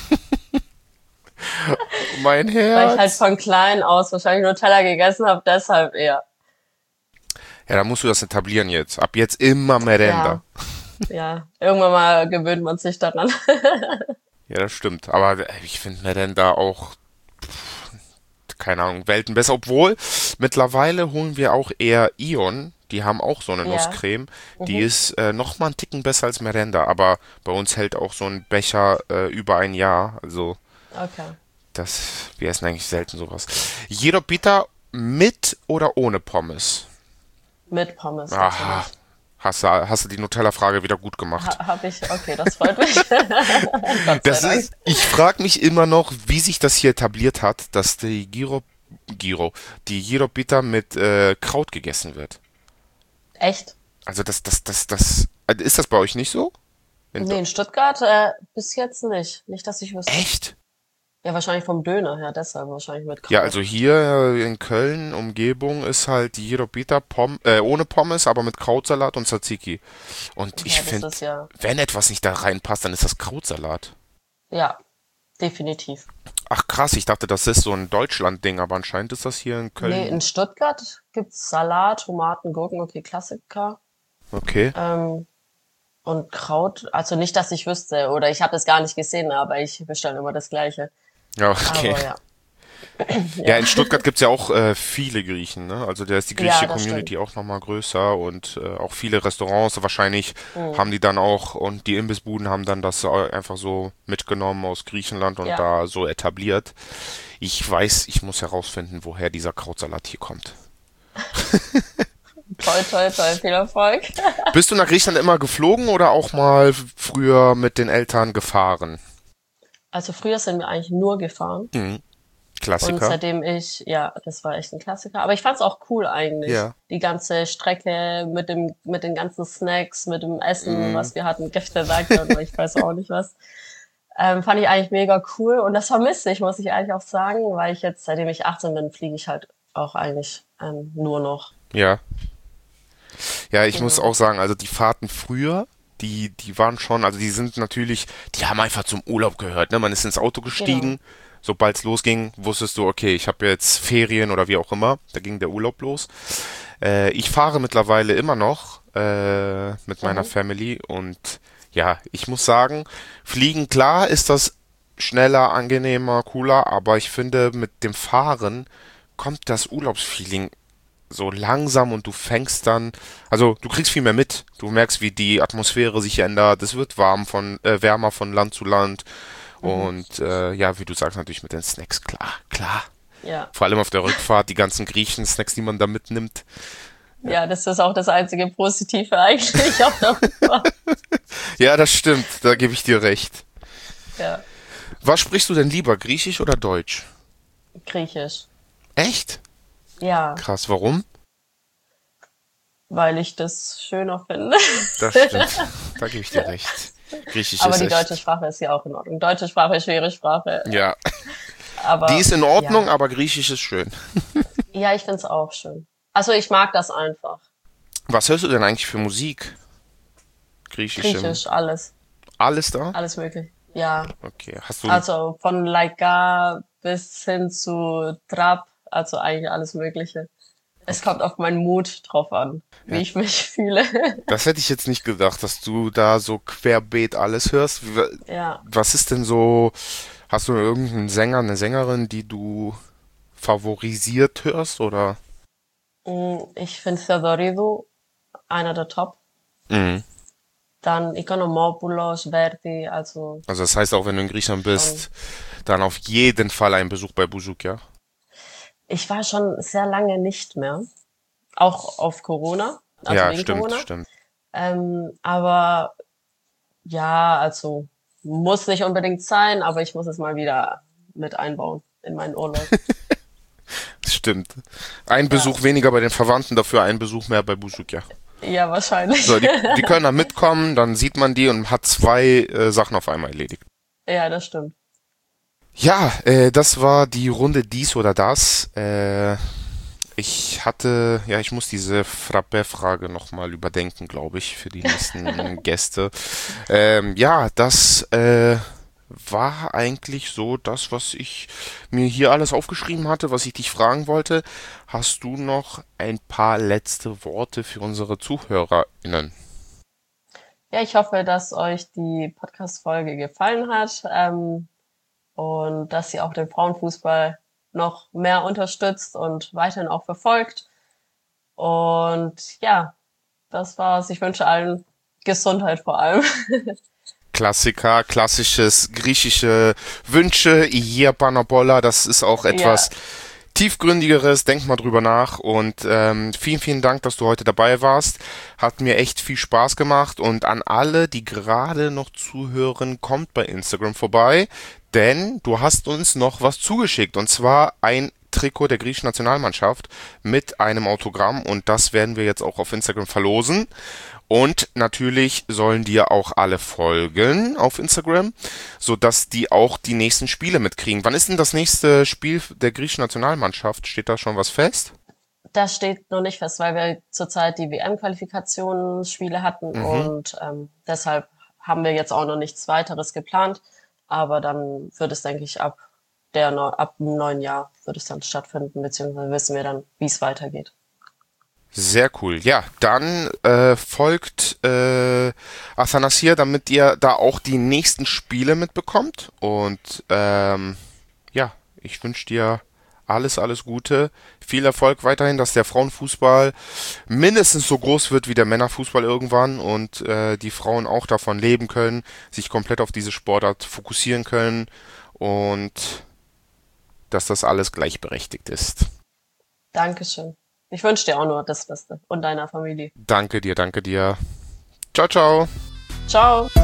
Mein Weil ich halt Herz. von klein aus wahrscheinlich Nutella gegessen habe, deshalb eher. Ja, da musst du das etablieren jetzt. Ab jetzt immer Merenda. Ja, ja. Irgendwann mal gewöhnt man sich daran. Ja, das stimmt. Aber ich finde Merenda auch, keine Ahnung, Welten besser. Obwohl, mittlerweile holen wir auch eher Ion. Die haben auch so eine Ja. Nusscreme. Die Mhm. ist noch mal einen Ticken besser als Merenda. Aber bei uns hält auch so ein Becher über ein Jahr. Also Okay. wir essen eigentlich selten sowas. Gyropita mit oder ohne Pommes? Mit Pommes Ah, natürlich. hast du die Nutella-Frage wieder gut gemacht. Hab ich, okay, das freut mich. Gott sei Das Dank. ist, ich frage mich immer noch, wie sich das hier etabliert hat, dass die Gyropita mit Kraut gegessen wird. Echt? Also ist das bei euch nicht so? Nee, in Stuttgart bis jetzt nicht. Nicht, dass ich wüsste. Echt? Ja, wahrscheinlich vom Döner her, deshalb wahrscheinlich mit Ja, also Kraut. hier in Köln, Umgebung, ist halt die Gyropita ohne Pommes, aber mit Krautsalat und Tzatziki. Und ich Ja, das finde, ist ja, wenn etwas nicht da reinpasst, dann ist das Krautsalat. ja, definitiv. Ach krass, ich dachte, das ist so ein Deutschland-Ding, aber anscheinend ist das hier in Nee, Köln. in Stuttgart gibt's Salat, Tomaten, Gurken, okay, Klassiker. Okay. Ähm, und Kraut, also nicht, dass ich wüsste, oder ich habe das gar nicht gesehen, aber ich bestelle immer das Gleiche. Ja, okay. Aber ja, Ja, ja, in Stuttgart gibt's ja auch viele Griechen, ne? Also da ist die ja, griechische das stimmt. Community auch nochmal größer und auch viele Restaurants. Wahrscheinlich Hm. haben die dann auch und die Imbissbuden haben dann das einfach so mitgenommen aus Griechenland und Ja, da so etabliert. Ich weiß, ich muss herausfinden, woher dieser Krautsalat hier kommt. toll, toll, toll, viel Erfolg. Bist du nach Griechenland immer geflogen oder auch mal früher mit den Eltern gefahren? Also früher sind wir eigentlich nur gefahren. Mhm. Und Klassiker. seitdem ja, das war echt ein Klassiker. Aber ich fand's auch cool eigentlich. Ja. Die ganze Strecke mit den ganzen Snacks, mit dem Essen, Mhm. was wir hatten, Gästewerke und ich weiß auch nicht was. Fand ich eigentlich mega cool. Und das vermisse ich, muss ich eigentlich auch sagen, weil ich jetzt, seitdem ich 18 bin, fliege ich halt auch eigentlich nur noch. Ja. Ja, ich muss Genau. auch sagen, also die Fahrten früher, die waren schon, also die sind natürlich, die haben einfach zum Urlaub gehört, ne? Man ist ins Auto Genau. gestiegen, sobald es losging, wusstest du, okay, ich habe jetzt Ferien oder wie auch immer, da ging der Urlaub los. Ich fahre mittlerweile immer noch mit meiner Mhm. Family und ja, ich muss sagen, Fliegen, klar ist das schneller, angenehmer, cooler, aber ich finde, mit dem Fahren kommt das Urlaubsfeeling so langsam und du fängst dann, also du kriegst viel mehr mit. Du merkst, wie die Atmosphäre sich ändert. Es wird wärmer von Land zu Land. Mhm. Und ja, wie du sagst, natürlich mit den Snacks, klar, klar. Ja. Vor allem auf der Rückfahrt, die ganzen Griechen-Snacks, die man da mitnimmt. Ja, das ist auch das einzige Positive eigentlich auf der Rückfahrt. Ja, das stimmt, da gebe ich dir recht. Ja, Was sprichst du denn lieber, Griechisch oder Deutsch? Griechisch. Echt? Ja, Krass, warum? weil ich das schöner finde. Das stimmt. Da gebe ich dir recht. Griechisch Aber ist die deutsche echt. Sprache ist ja auch in Ordnung. Deutsche Sprache ist schwere Sprache. Ja. Die Aber ist in Ordnung, ja, aber Griechisch ist schön. ja, ich find's auch schön. Also ich mag das einfach. Was hörst du denn eigentlich für Musik? Griechischem. Griechisch, alles. Alles da? Alles möglich. Ja, Okay. Hast du. also von Laika bis hin zu Trap, also eigentlich alles Mögliche. Es Okay. kommt auf meinen Mut drauf an, wie Ja, ich mich fühle. das hätte ich jetzt nicht gedacht, dass du da so querbeet alles hörst. Ja, Was ist denn so. Hast du irgendeinen Sänger, eine Sängerin, die du favorisiert hörst, oder? ich finde Theodoridou einer der Top. Mhm. Dann Economopoulos, Verdi, also Also das heißt auch, wenn du in Griechenland schon. bist, dann auf jeden Fall ein Besuch bei Buzuk, ja? Ich war schon sehr lange nicht mehr, auch auf Corona, also Ja, wegen stimmt, Corona. stimmt. Aber ja, also muss nicht unbedingt sein, aber ich muss es mal wieder mit einbauen in meinen Urlaub. Stimmt. Ein Ja, Besuch weniger bei den Verwandten, dafür ein Besuch mehr bei Buzuk, ja. ja, wahrscheinlich. So, die können dann mitkommen, dann sieht man die und hat zwei Sachen auf einmal erledigt. Ja, das stimmt. Ja, das war die Runde dies oder das. Ich muss diese Frappé-Frage nochmal überdenken, glaube ich, für die nächsten Gäste. Ja, das war eigentlich so das, was ich mir hier alles aufgeschrieben hatte, was ich dich fragen wollte. Hast du noch ein paar letzte Worte für unsere ZuhörerInnen? Ja, ich hoffe, dass euch die Podcast-Folge gefallen hat, und dass ihr auch den Frauenfußball noch mehr unterstützt und weiterhin auch verfolgt. Und ja, das war's. Ich wünsche allen Gesundheit vor allem. Klassiker, klassisches griechische Wünsche, Igia Panapola, das ist auch etwas Ja, tiefgründigeres, denk mal drüber nach und vielen, vielen Dank, dass du heute dabei warst. Hat mir echt viel Spaß gemacht und an alle, die gerade noch zuhören, kommt bei Instagram vorbei, denn du hast uns noch was zugeschickt und zwar ein Trikot der griechischen Nationalmannschaft mit einem Autogramm und das werden wir jetzt auch auf Instagram verlosen. Und natürlich sollen dir auch alle folgen auf Instagram, sodass die auch die nächsten Spiele mitkriegen. Wann ist denn das nächste Spiel der griechischen Nationalmannschaft? Steht da schon was fest? das steht noch nicht fest, weil wir zurzeit die WM-Qualifikationsspiele hatten Mhm. und deshalb haben wir jetzt auch noch nichts weiteres geplant. Aber dann wird es, denke ich, ab dem neuen Jahr wird es dann stattfinden, beziehungsweise wissen wir dann, wie es weitergeht. Sehr cool. Ja, dann folgt Athanasia, damit ihr da auch die nächsten Spiele mitbekommt. Und ja, ich wünsche dir alles, alles Gute. Viel Erfolg weiterhin, dass der Frauenfußball mindestens so groß wird wie der Männerfußball irgendwann und die Frauen auch davon leben können, sich komplett auf diese Sportart fokussieren können und dass das alles gleichberechtigt ist. Dankeschön. Ich wünsche dir auch nur das Beste und deiner Familie. Danke dir, danke dir. Ciao, ciao. Ciao.